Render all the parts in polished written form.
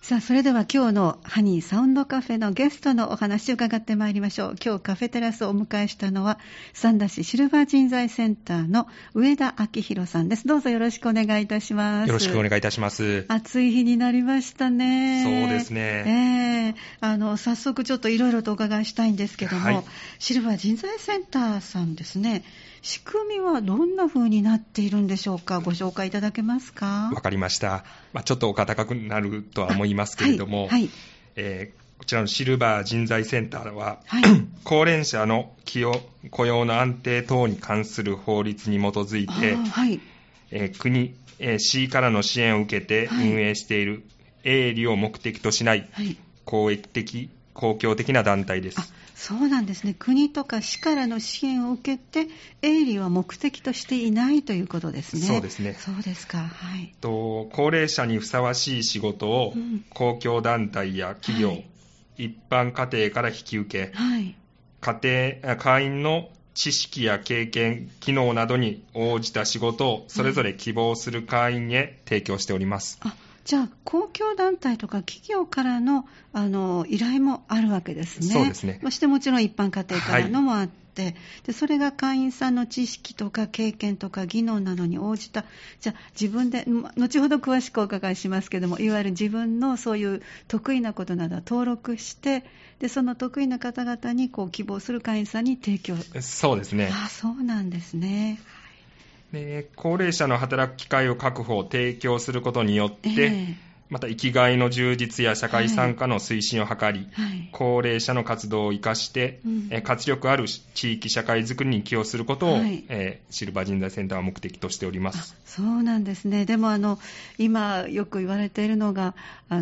さあ、それでは今日のハニーサウンドカフェのゲストのお話を伺ってまいりましょう。今日カフェテラスをお迎えしたのは三田市シルバー人材センターの上田明宏さんです。どうぞよろしくお願いいたします。 よろしくお願いいたします。 暑い日になりましたね。 そうですね。 早速ちょっといろいろとお伺いしたいんですけども、はい、シルバー人材センターさんですね、仕組みはどんな風になっているんでしょうか。ご紹介いただけますか。 わかりました。ちょっとお堅くなるとは思いますけれども、はいこちらのシルバー人材センターは、はい、高齢者の雇用の安定等に関する法律に基づいて、はい国、市からの支援を受けて運営している営利を目的としない、公共的な団体です。 そうなんですね。国とか市からの支援を受けて営利は目的としていないということですね。 そうですね。 そうですか。はい。 高齢者にふさわしい仕事を公共団体や企業、一般家庭から引き受け、会員の知識や経験、機能などに応じた仕事をそれぞれ希望する会員へ提供しております。 じゃあ公共団体とか企業からの、依頼もあるわけですね。 そうですね。 そしてもちろん一般家庭からのもあって、でそれが会員さんの知識とか経験とか技能などに応じた、じゃあ自分で後ほど詳しくお伺いしますけども、いわゆる自分のそういう得意なことなどを登録して、でその得意な方々に希望する会員さんに提供。 そうですね。 そうなんですね。 で高齢者の働く機会を確保、提供することによって、また生きがいの充実や社会参加の推進を図り、高齢者の活動を生かして、活力ある地域社会づくりに寄与することを、シルバー人材センターは目的としております。 そうなんですね。でも今よく言われているのが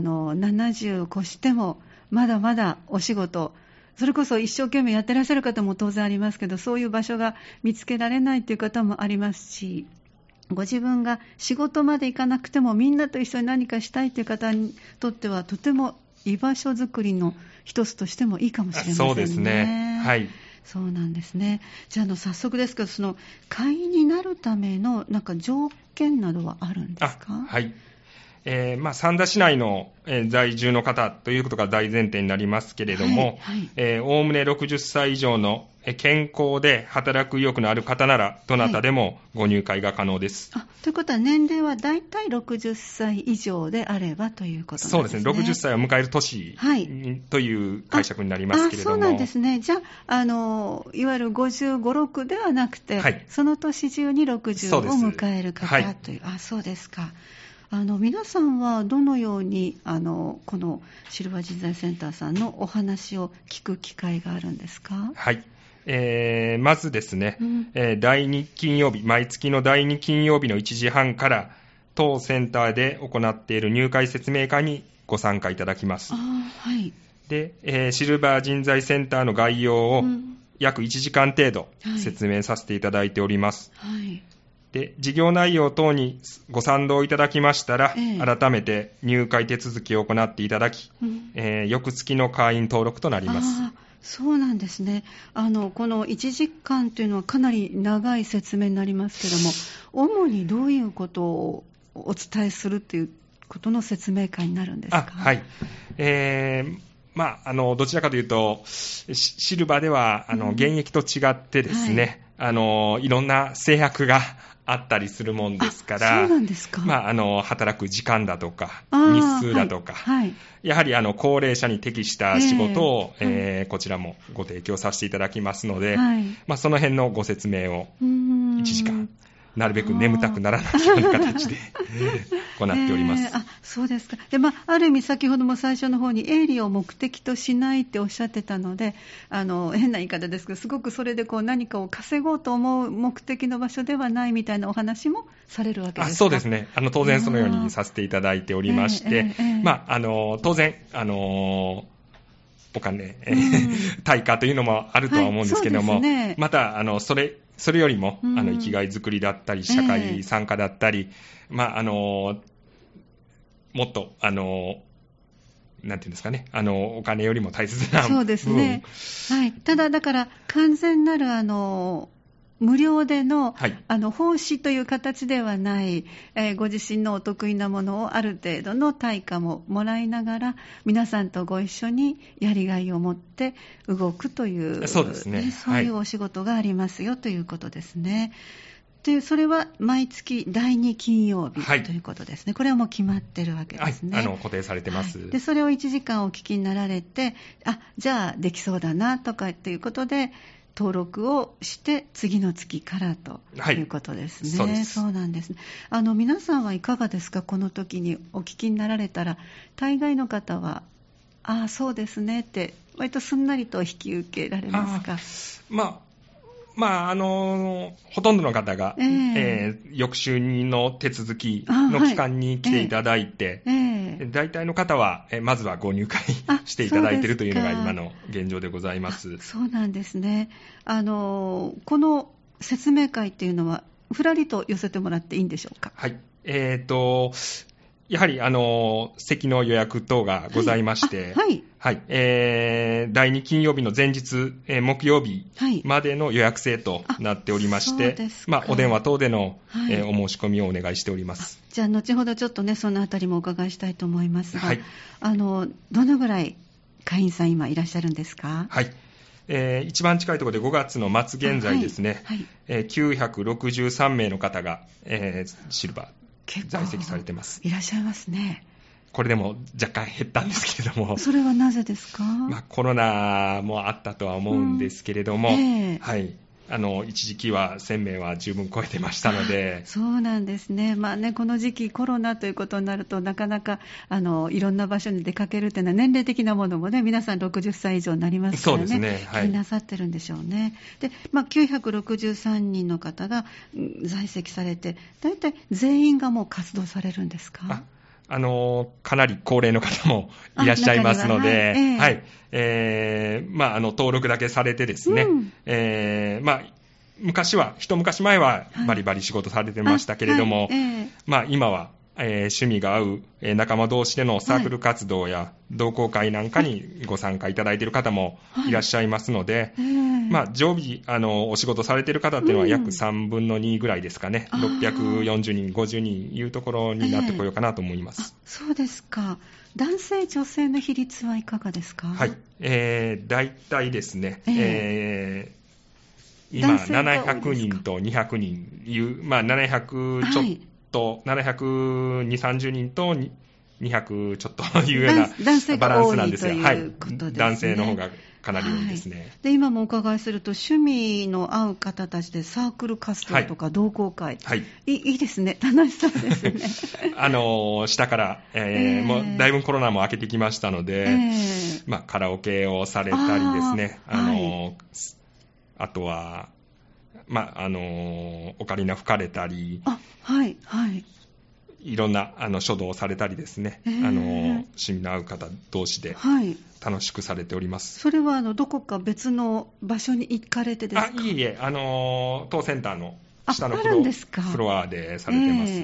70を越してもまだまだお仕事、それこそ一生懸命やってらっしゃる方も当然ありますけど、そういう場所が見つけられないという方もありますし、ご自分が仕事まで行かなくてもみんなと一緒に何かしたいという方にとってはとても居場所づくりの一つとしてもいいかもしれませんね。 そうですね。はい。 そうなんですね。じゃあ早速ですけど、その会員になるための条件などはあるんですか。 はい。三田市内の在住の方ということが大前提になりますけれども、おおむね60歳以上の健康で働く意欲のある方ならどなたでもご入会が可能です。 ということは年齢はだいたい60歳以上であればということなんですね。 そうですね。60歳を迎える年、という解釈になりますけれども。 そうなんですね。じゃあ、いわゆる55、6ではなくて、その年中に60を迎える方という。そうですか。皆さんはどのようにこのシルバー人材センターさんのお話を聞く機会があるんですか。 はい。まずですね、第2金曜日、毎月の第2金曜日の1時半から当センターで行っている入会説明会にご参加いただきます。で、シルバー人材センターの概要を約1時間程度説明させていただいております。で事業内容等にご賛同いただきましたら、改めて入会手続きを行っていただき、翌月の会員登録となります。 そうなんですね。この1時間というのはかなり長い説明になりますけども、主にどういうことをお伝えするということの説明会になるんですか。 はい。どちらかというと、シルバーでは現役と違ってですね、いろんな制約があったりするもんですから、 そうなんですか。 働く時間だとか、日数だとか、やはり高齢者に適した仕事を、こちらもご提供させていただきますので、その辺のご説明を1時間、なるべく眠たくならないような形で行っております。 そうですか。で、ある意味先ほども最初の方に営利を目的としないっておっしゃってたので、変な言い方ですけど、すごくそれで何かを稼ごうと思う目的の場所ではないみたいなお話もされるわけですか。 そうですね。当然そのようにさせていただいておりまして、当然、お金、対価というのもあるとは思うんですけども、またそれよりも生きがいづくりだったり社会参加だったり、もっとなんていうんですかね、お金よりも大切な部分。 そうですね。ただだから完全なる無料での、 はい、 奉仕という形ではない、ご自身のお得意なものをある程度の対価ももらいながら、皆さんとご一緒にやりがいを持って動くという、 そうですね、 そういうお仕事がありますよということですね。でそれは毎月第2金曜日、はい、ということですね。これはもう決まってるわけですね。 はい、固定されてます、 はい、でそれを1時間お聞きになられて、じゃあできそうだなとかっていうことで登録をして次の月からということですね。 はい、 そうなんですね。皆さんはいかがですか？この時にお聞きになられたら、大概の方はそうですねって割とすんなりと引き受けられますか？ ほとんどの方が、翌週の手続きの期間に来ていただいて、大体の方は、まずはご入会していただいているというのが今の現状でございます。 そうなんですね。この説明会っていうのは、ふらりと寄せてもらっていいんでしょうか？ はい。やはり、席の予約等がございまして、 はい。 はい。第2金曜日の前日、木曜日までの予約制となっておりまして、お電話等での、お申し込みをお願いしております。 じゃあ、後ほどちょっとね、そのあたりもお伺いしたいと思いますが、 はい。 どのぐらい会員さん今いらっしゃるんですか？ はい。一番近いところで5月の末現在ですね、963名の方が、シルバー、在籍されてます。 いらっしゃいますね。 これでも若干減ったんですけれども。 それはなぜですか？ コロナもあったとは思うんですけれども、はい。一時期は1000名は十分超えてましたので。 そうなんですね。この時期コロナということになると、なかなかいろんな場所に出かけるというのは年齢的なものもね、皆さん60歳以上になりますからね。 そうですね。 はい。気になさってるんでしょうね。で、963人の方が在籍されて、だいたい全員がもう活動されるんですか？ かなり高齢の方もいらっしゃいますので、はい。登録だけされてですね、一昔前はバリバリ仕事されてましたけれども、今は、趣味が合う仲間同士でのサークル活動や同好会なんかにご参加いただいている方もいらっしゃいますので、常備、お仕事されている方っていうのは約3分の2ぐらいですかね、640人、50人いうところになってこようかなと思います。 そうですか。男性、女性の比率はいかがですか？ はい。大体ですね、今、700人と200人いう、700ちょっと、720、30人と200ちょっというようなバランスなんですが、はい。男性の方がかなり多いですね。 で、今もお伺いすると、趣味の合う方たちでサークル活動とか同好会、いいですね。楽しそうですね。 下から、もうだいぶコロナも明けてきましたので、カラオケをされたりですね、あとは、オカリナ吹かれたり、いろんな書道をされたりですね、趣味の合う方同士で楽しくされております。 それはどこか別の場所に行かれてですか？ いいえ、当センターの下のフロアでされてます。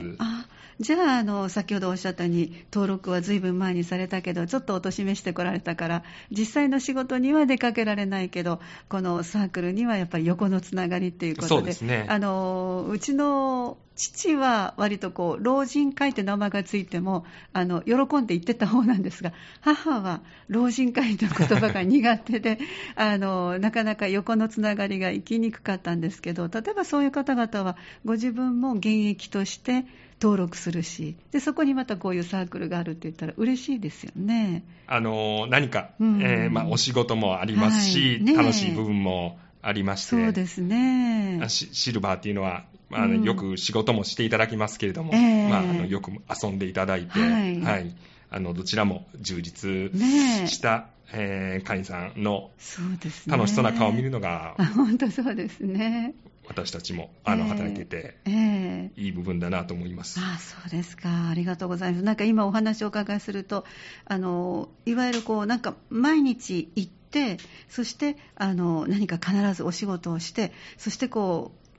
じゃあ、先ほどおっしゃったように、登録はずいぶん前にされたけど、ちょっとお年めしてこられたから、実際の仕事には出かけられないけど、このサークルにはやっぱり横のつながりっていうことで、 そうですね。 うちの父は割と老人会って名前がついても、喜んで言ってた方なんですが、母は老人会という言葉が苦手で、なかなか横のつながりが生きにくかったんですけど、例えばそういう方々は、ご自分も現役として登録するし、でそこにまたこういうサークルがあるって言ったら嬉しいですよね。 何か、お仕事もありますし、楽しい部分もありまして、 そうですね。 シルバーっていうのは、よく仕事もしていただきますけれども、よく遊んでいただいて、どちらも充実した、会員さんの楽しそうな顔を見るのが、 本当そうですね。 私たちも働いてて、いい部分だなと思います。 そうですか。ありがとうございます。なんか今お話をお伺いすると、いわゆるなんか毎日行って、そして何か必ずお仕事をして、そして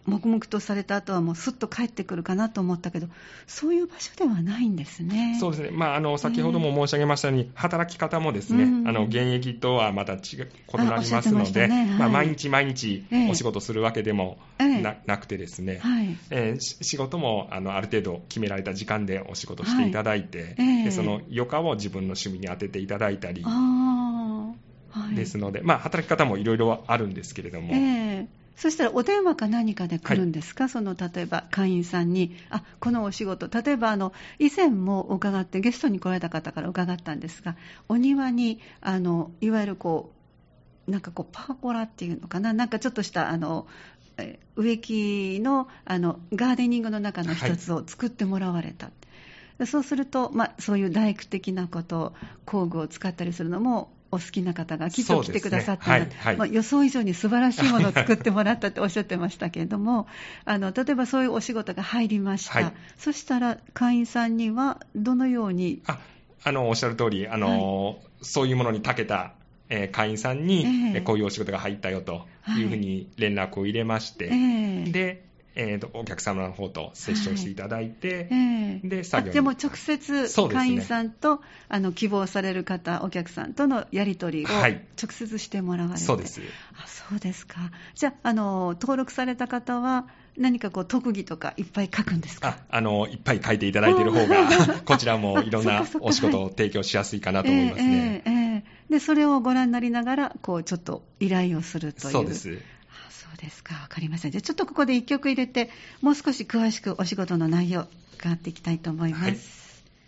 黙々とされた後はもうスッと帰ってくるかなと思ったけど、そういう場所ではないんですね。 そうですね、先ほども申し上げましたように、働き方もですね、現役とはまた異なりますので、毎日毎日お仕事するわけでもなくてですね、仕事もある程度決められた時間でお仕事していただいて、でその余暇を自分の趣味に当てていただいたりですので、働き方もいろいろあるんですけれども、 そしたらお電話か何かで来るんですか、例えば会員さんに、このお仕事、例えば以前も伺って、ゲストに来られた方から伺ったんですが、お庭にいわゆるなんかパーゴラっていうのかな、なんかちょっとした植木のガーデニングの中の一つを作ってもらわれた。そうすると、そういう大工的なこと、工具を使ったりするのもお好きな方がきっと来てくださったので、予想以上に素晴らしいものを作ってもらったっておっしゃってましたけれども、例えばそういうお仕事が入りました、そしたら会員さんにはどのようにおっしゃる通り、そういうものに長けた会員さんに、こういうお仕事が入ったよというふうに連絡を入れまして、でお客様の方と接触していただいて、で作業にでも直接会員さんと、希望される方、お客さんとのやり取りを直接してもらわれて、 そうです。 そうですか。じゃあ、登録された方は何か特技とかいっぱい書くんですか？ いっぱい書いていただいている方がこちらもいろんなお仕事を提供しやすいかなと思いますね。 でそれをご覧になりながらちょっと依頼をするという。 そうです。 そうですか、わかりません。じゃあちょっとここで1曲入れて、もう少し詳しくお仕事の内容伺っていきたいと思います。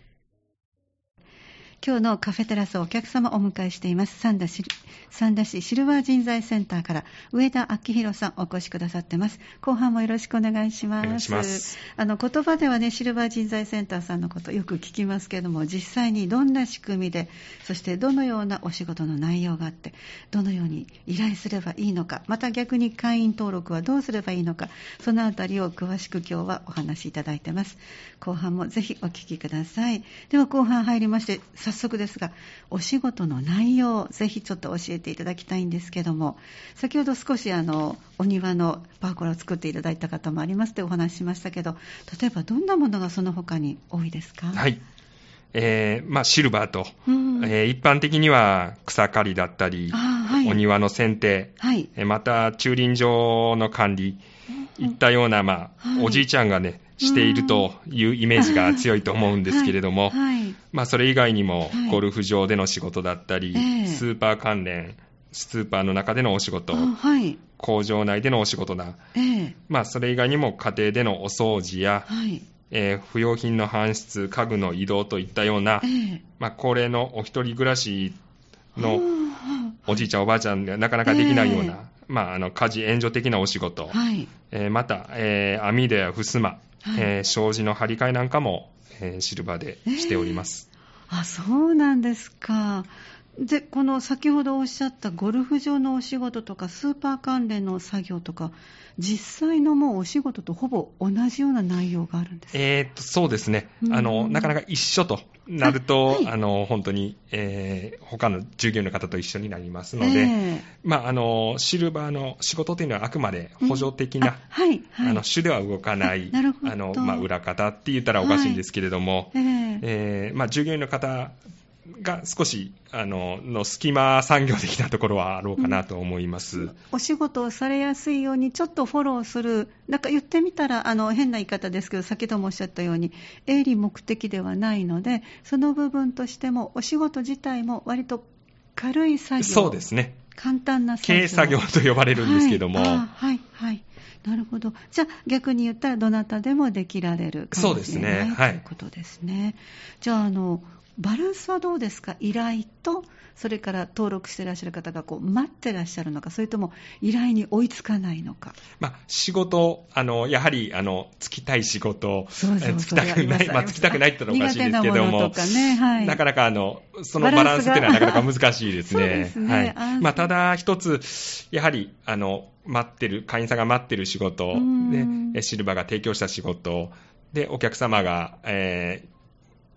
今日のカフェテラスをお客様をお迎えしています。三田市シルバー人材センターから上田明宏さんお越しくださってます。後半もよろしくお願いします。 お願いします。 言葉ではね、シルバー人材センターさんのことよく聞きますけれども、実際にどんな仕組みで、そしてどのようなお仕事の内容があって、どのように依頼すればいいのか、また逆に会員登録はどうすればいいのか、そのあたりを詳しく今日はお話しいただいてます。後半もぜひお聞きください。では後半入りまして、早速ですが、お仕事の内容、ぜひちょっと教えていただきたいんですけども、先ほど少しお庭のパーコラを作っていただいた方もありますとお話ししましたけど、例えばどんなものがその他に多いですか？ はい。シルバーと、一般的には草刈りだったり、お庭の剪定、また駐輪場の管理、いったような、おじいちゃんがね、しているというイメージが強いと思うんですけれども、それ以外にもゴルフ場での仕事だったり、スーパー関連、スーパーの中でのお仕事、工場内でのお仕事だ、それ以外にも家庭でのお掃除や、不用品の搬出、家具の移動といったような、高齢のお一人暮らしのおじいちゃんおばあちゃんでなかなかできないような、家事援助的なお仕事、また、網戸や襖、障子の張り替えなんかも、シルバーでしております。 そうなんですか。で、この先ほどおっしゃったゴルフ場のお仕事とかスーパー関連の作業とか、実際のもうお仕事とほぼ同じような内容があるんですか？ そうですね。なかなか一緒となると、本当に、他の従業員の方と一緒になりますので、シルバーの仕事というのはあくまで補助的な、主では動かない、裏方って言ったらおかしいんですけれども、従業員の方が少しの隙間産業的なところはあろうかなと思います。 お仕事をされやすいようにちょっとフォローする、なんか言ってみたら変な言い方ですけど、先ほどもおっしゃったように営利目的ではないので、その部分としてもお仕事自体も割と軽い作業、 そうですね、 簡単な作業、 軽作業と呼ばれるんですけども、 なるほど。じゃあ逆に言ったらどなたでもできられるかもしれない、ということですね。じゃあバランスはどうですか？依頼とそれから登録していらっしゃる方が待ってらっしゃるのか、それとも依頼に追いつかないのか。 仕事、やはりつきたい仕事、つきたくない、つきたくないって言ったらおかしいですけども、なかなかそのバランスっていうのはなかなか難しいですね。ただ一つ、やはり会員さんが待ってる仕事で、シルバーが提供した仕事で、お客様が、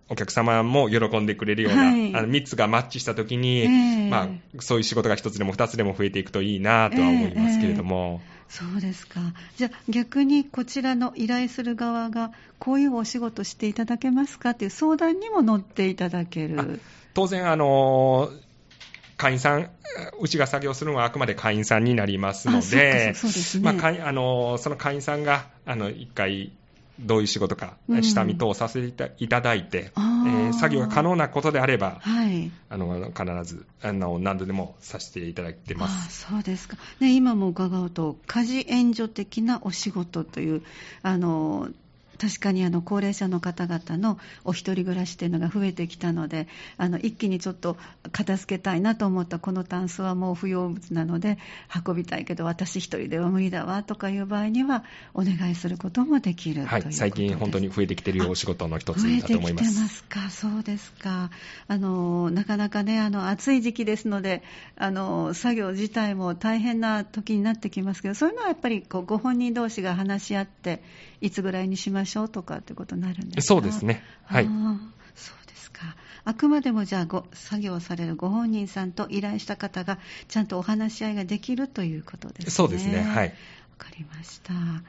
お客様も喜んでくれるような、 はい 3つがマッチしたときに、そういう仕事が1つでも2つでも増えていくといいなとは思いますけれども。 そうですか。じゃあ逆にこちらの依頼する側がこういうお仕事していただけますかという相談にも乗っていただける。 当然会員さん、うちが作業するのはあくまで会員さんになりますので、 そうですね。 その会員さんが一回どういう仕事か、下見等させていただいて、作業が可能なことであれば、はい、必ず何度でもさせていただいてます。 そうですか。ね、今も伺うと家事援助的なお仕事という確かに高齢者の方々のお一人暮らしというのが増えてきたので、一気にちょっと片付けたいなと思ったこのタンスはもう不要物なので運びたいけど私一人では無理だわとかいう場合にはお願いすることもできる、 はい、 ということです。 最近本当に増えてきているお仕事の一つだと思います。 増えてきてますか。そうですか。なかなかね暑い時期ですので作業自体も大変な時になってきますけど、そういうのはやっぱりご本人同士が話し合っていつぐらいにしましょうとかってことになるんですか。 そうですね。はい。 そうですか。あくまでもじゃあ作業されるご本人さんと依頼した方がちゃんとお話し合いができるということですね。 そうですね。はい。わかりました。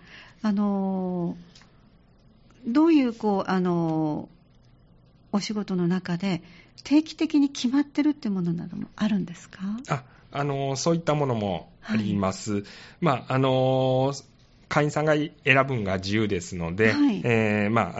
どういうお仕事の中で定期的に決まってるってものなどもあるんですか。 そういったものもあります。はい、会員さんが選ぶのが自由ですので、はい、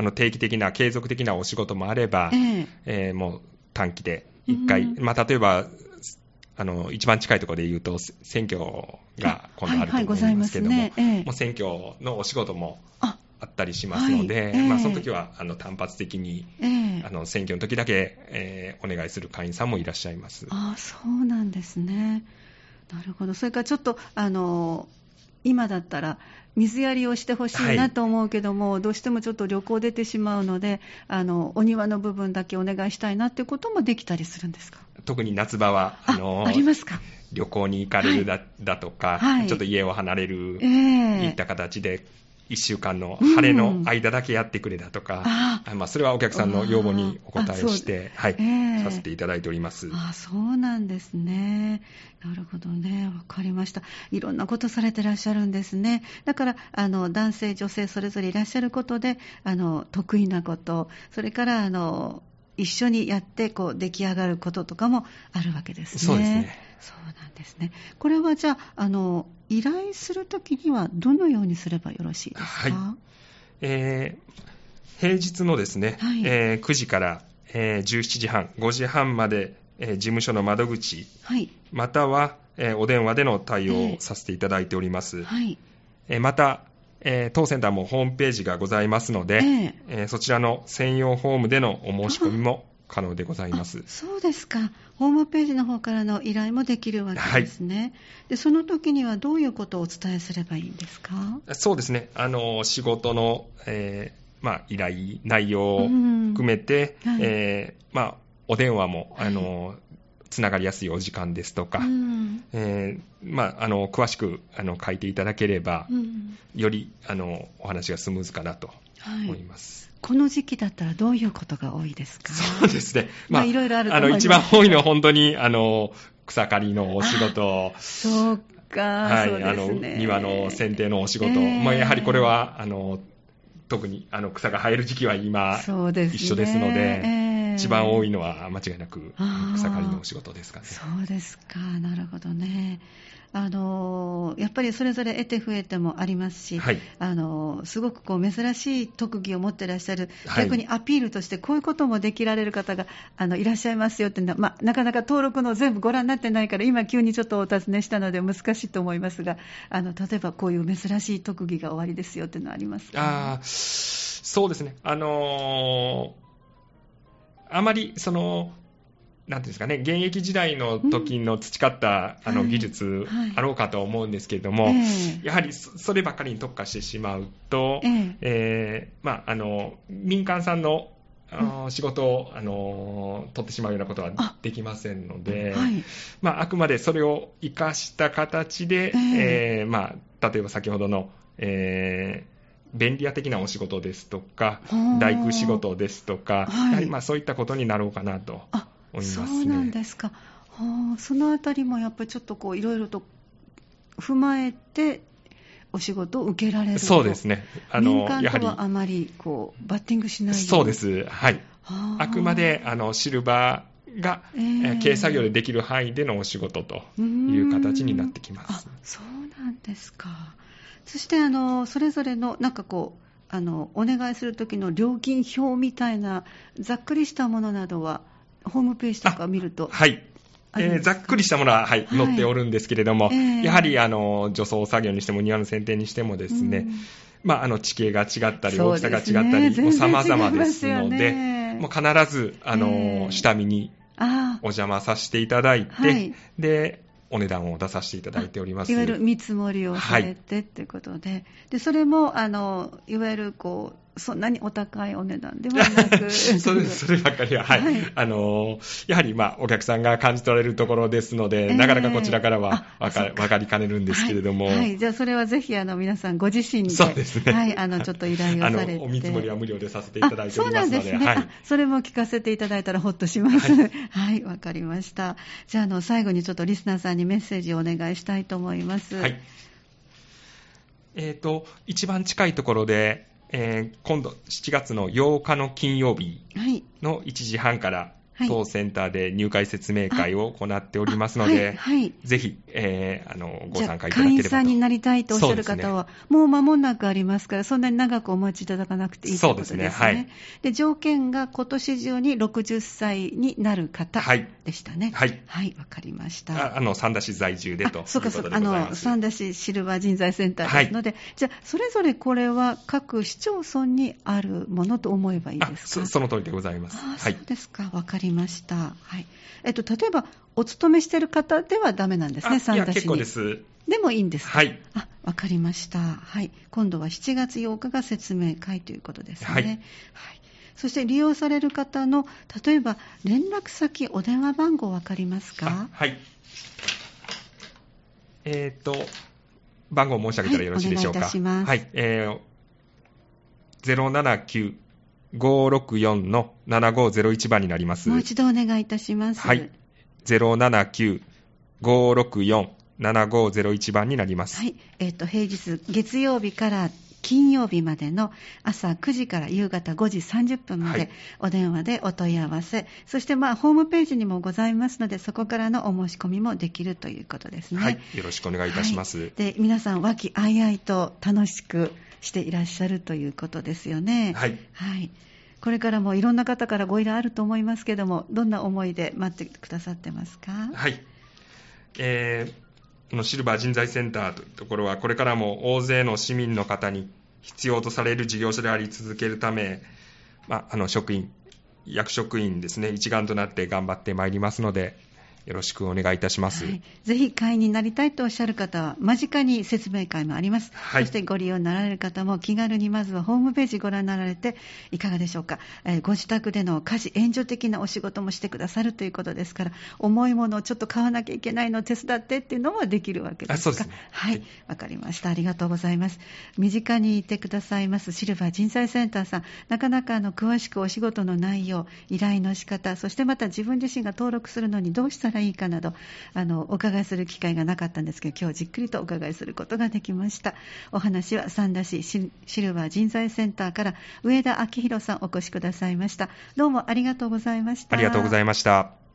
定期的な継続的なお仕事もあれば、もう短期で1回、例えば一番近いところで言うと選挙が今度あると思いますけども、もう選挙のお仕事もあったりしますので、その時は単発的に、選挙の時だけ、お願いする会員さんもいらっしゃいます。 そうなんですね。なるほど。それからちょっと今だったら水やりをしてほしいなと思うけども、どうしてもちょっと旅行出てしまうのでお庭の部分だけお願いしたいなっていうこともできたりするんですか。 特に夏場はありますか。 旅行に行かれるだとか、ちょっと家を離れる、いった形で1週間の晴れの間だけやってくれだとか、それはお客さんの要望にお答えをして、させていただいております。 そうなんですね。なるほどね。わかりました。いろんなことされてらっしゃるんですね。だから男性女性それぞれいらっしゃることで得意なこと、それから一緒にやって出来上がることとかもあるわけですね。 そうですね。 そうなんですね。これはじゃあ依頼するときにはどのようにすればよろしいですか。 はい、平日のですね、9時から、17時半、5時半まで、事務所の窓口、または、お電話での対応をさせていただいております。また、当センターもホームページがございますので、そちらの専用フォームでのお申し込みも可能でございます。 そうですか。ホームページの方からの依頼もできるわけですね。でその時にはどういうことをお伝えすればいいんですか。 そうですね。仕事の、依頼内容を含めて、お電話もつながりやすいお時間ですとか、詳しく書いていただければ、よりお話がスムーズかなと思います。 この時期だったらどういうことが多いですか。 そうですね。 いろいろあると思います。 一番多いのは本当に草刈りのお仕事。 そうか。そうですね。 庭の剪定のお仕事。やはりこれは特に草が生える時期は今、一緒ですので、一番多いのは間違いなく草刈りのお仕事ですかね。 そうですか。なるほどね。やっぱりそれぞれ得て増えてもありますし、すごく珍しい特技を持っていらっしゃる、逆にアピールとしてこういうこともできられる方がいらっしゃいますよっていうのは、なかなか登録の全部ご覧になってないから今急にちょっとお尋ねしたので難しいと思いますが、例えばこういう珍しい特技がおありですよっていうのはありますか。 そうですね。あまりなんていうんですかね、現役時代の時の培った技術あろうかと思うんですけれども、やはりそればかりに特化してしまうと、民間さんの仕事を取ってしまうようなことはできませんので、あくまでそれを生かした形で、例えば先ほどの、 便利屋的なお仕事ですとかはあ、 大工仕事ですとか、 はい、 やはりそういったことになろうかなと思いますね。 そうなんですか。はあ、そのあたりもやっぱりちょっといろいろと踏まえてお仕事を受けられると。 そうですね。 民間とはあまりバッティングしないように。 そうです。はい。 はあくまでシルバーが、軽作業でできる範囲でのお仕事という形になってきます。 そうなんですか。そしてそれぞれのなんかお願いするときの料金表みたいなざっくりしたものなどはホームページとか見ると。 はい。ざっくりしたものは、はい、載っておるんですけれども、やはり除草作業にしても庭の剪定にしてもですね、地形が違ったり、大きさが違ったり、もう様々ですので、もう必ず下見にお邪魔させていただいて、でお値段を出させていただいております。 いわゆる見積もりをされてということで、でそれもいわゆるそんなにお高いお値段ではなくそればっかりは、はいはい、やはりお客さんが感じ取られるところですので、なかなかこちらからは分かりかねるんですけれども、 はい、じゃあそれはぜひ皆さんご自身で、 そうですね、 はい、ちょっと依頼をされて、 お見積もりは無料でさせていただいておりますので、 そうなんですね、はい、それも聞かせていただいたらほっとします。はい、わかりました。じゃあ最後にちょっとリスナーさんにメッセージをお願いしたいと思います。はい。 一番近いところで、今度7月の8日の金曜日の1時半から、当センターで入会説明会を行っておりますので、ぜひ、ご参加いただければと。 会員さんになりたいとおっしゃる方は、もう間もなくありますから、そんなに長くお待ちいただかなくていいということですね。そうですね。はい。で、条件が今年中に60歳になる方でしたね。はい。はい、わかりました。 三田市在住でということでございます。 三田市シルバー人材センターですので、じゃあ、それぞれこれは各市町村にあるものと思えばいいですか？ その通りでございます。 そうですか。わかりました。はい。例えば、お勤めしている方ではダメなんですね、三田市に。 結構です。 でもいいんですか？ はい。 わかりました。はい。今度は7月8日が説明会ということですね。はい。はい。そして利用される方の、例えば、連絡先、お電話番号わかりますか？ はい。番号申し上げたらよろしいでしょうか。 お願いいたします。 はい。079-564-7501 番になります。 もう一度お願いいたします。 はい。079-564-7501 番になります。 はい。平日、月曜日から金曜日までの朝9時から夕方5時30分までお電話でお問い合わせ、そしてホームページにもございますので、そこからのお申し込みもできるということですね。 はい。よろしくお願いいたします。 で、皆さん和気あいあいと楽しくしていらっしゃるということですよね。はい。はい。これからもいろんな方からご依頼あると思いますけども、どんな思いで待ってくださってますか？ はい。このシルバー人材センターというところは、これからも大勢の市民の方に必要とされる事業所であり続けるため、職員、役職員ですね、一丸となって頑張ってまいりますので、よろしくお願いいたします。はい、 ぜひ会員になりたいとおっしゃる方は間近に説明会もあります。はい、そしてご利用になられる方も気軽にまずはホームページご覧になられていかがでしょうか。ご自宅での家事援助的なお仕事もしてくださるということですから、重いものをちょっと買わなきゃいけないのを手伝ってっていうのもできるわけですか。 そうですね。 はい、わかりました。ありがとうございます。身近にいてくださいますシルバー人材センターさん、なかなか詳しくお仕事の内容、依頼の仕方、そしてまた自分自身が登録するのにどうしたらいいかなどお伺いする機会がなかったんですけど、今日じっくりとお伺いすることができました。お話は三田市シルバー人材センターから上田明宏さんお越しくださいました。どうもありがとうございました。 ありがとうございました。